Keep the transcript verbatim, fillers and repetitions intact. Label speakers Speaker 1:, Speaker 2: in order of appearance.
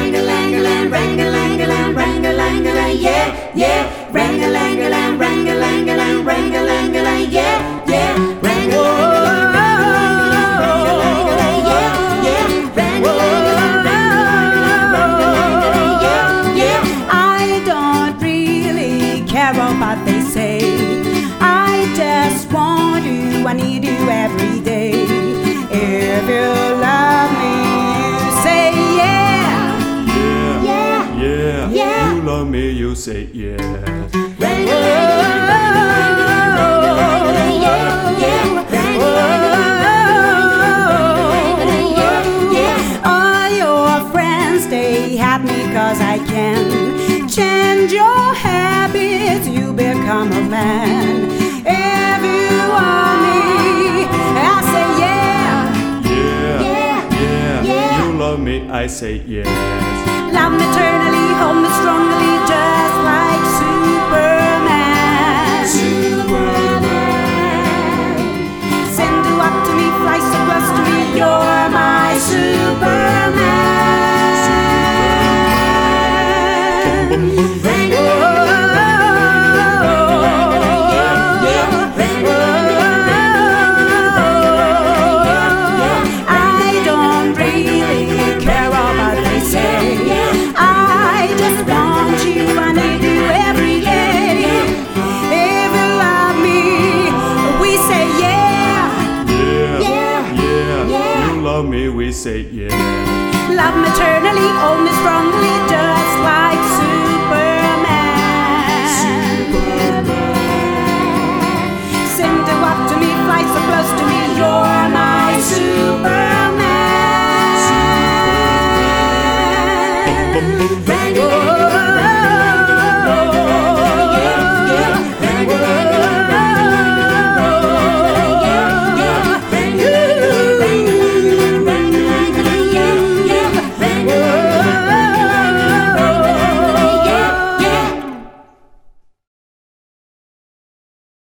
Speaker 1: Rang-a-lang-a-lang, rang-a-lang-a-lang, rang-a-lang-a-lang, yeah, yeah. Rang-a-lang-a-lang, rang-a-lang-a-lang, rang-a-lang-a-lang, yeah, yeah. Rang-a-lang-a-lang, rang-a-lang-a-lang, yeah, yeah. Rang-a-lang-a-lang, rang-a-lang-a-lang, yeah, yeah.
Speaker 2: I don't really care what they say. I just want you, I need you every day. If you love me, you say yeah.
Speaker 1: Yeah,
Speaker 3: Yeah,
Speaker 1: yeah.
Speaker 3: you love me, you say yes.
Speaker 1: Rang-a-lang-a-lang, rang-a-lang-a-lang, yeah, yeah. Rang-a-lang-a-lang, yeah, yeah.
Speaker 2: All your friends, they hate me cause I can change your habits, you become a man. If you want me, I say yeah.
Speaker 3: Yeah,
Speaker 1: Yeah,
Speaker 3: yeah,
Speaker 1: yeah.
Speaker 3: you love me, I say yes.
Speaker 2: Love me eternally, hold me strongly, just like Superman.
Speaker 1: Superman.
Speaker 2: Send you up to me, fly so close to me, you're my Superman. I don't really care about they say. I just want you, I need you every day. If you love me, we say yeah.
Speaker 3: Yeah,
Speaker 1: Yeah,
Speaker 3: yeah, you love me, we say yes.
Speaker 2: Love me eternally, hold me strongly, just like Superman. Send you up to me, fly so close to me, you're my Superman.